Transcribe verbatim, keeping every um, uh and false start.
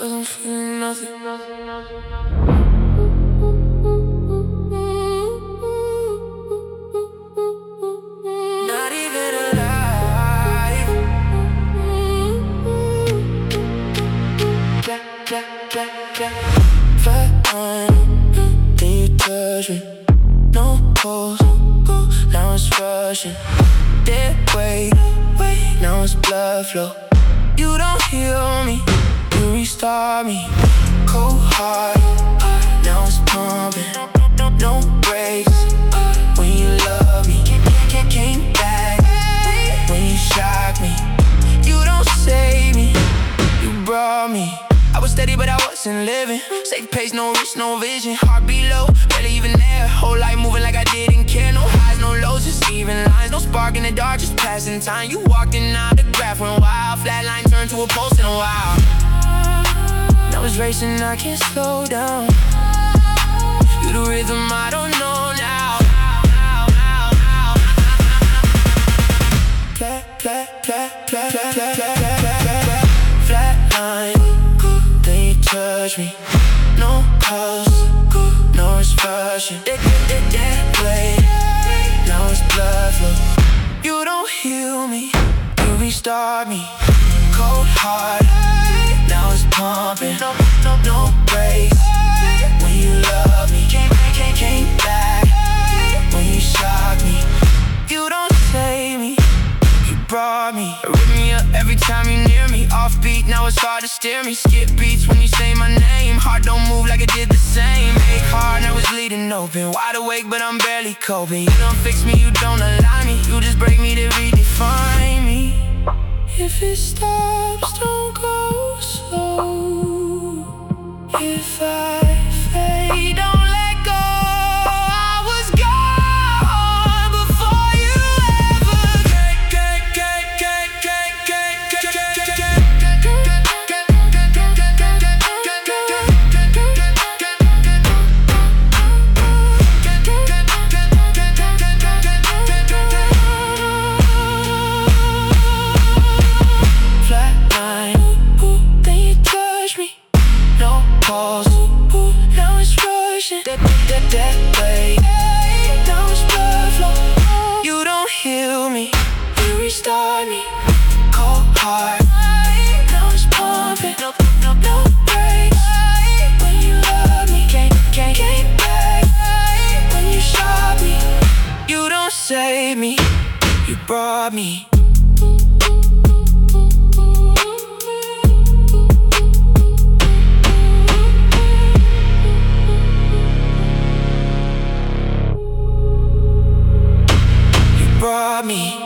wasn't feeling nothing. Not even alive. Flatline, then you touch me. No pulse, now it's rushing. Dead weight, now it's blood flow. You don't heal me, you restart me. Cold heart, now it's pumping. No breaks when you love me. Came back when you shock me. You don't save me, you brought me. I was steady but I wasn't living. Safe pace, no reach, no vision. Heartbeat low, barely even there. Whole life moving like I didn't care. No highs, no lows, just even lines. No spark in the dark, just passing time. You walked in, now the graph went wild. Flatline turned to a pulse in a while. Now it's racing, I can't slow down. You the rhythm, I don't know now. Flat, flat, flat, flat, flat, flat, flat, flat, flat. Flatline, then you touch me. No pulse, no it's rushing. Dead, dead, dead play, now it's blood flow. You don't heal me, you restart me. Cold heart, now it's pumping. No, no, no breaks when you love me. Came, came, came back when you shock me. You don't save me, you brought me. Rip me up every time you near me. Offbeat, now it's hard to steer me. Skip beats when you say my name. Heart don't move like it did the same. Make hard, now it's bleeding open. Wide awake, but I'm barely coping. You don't fix me, you don't align me. You just break me to redefine me. If it stops, don't go slow. If I fade, don't let go. I was gone before you ever came, came, came, came, came, came, came, came. Now it's rushing, that, that, that way. Now it's blood flow. You don't heal me, you restart me. Cold heart, now it's pumping. No, no, no breaks when you love me. Can't, can't, can't back when you shot me. You don't save me, you brought me. Brought me.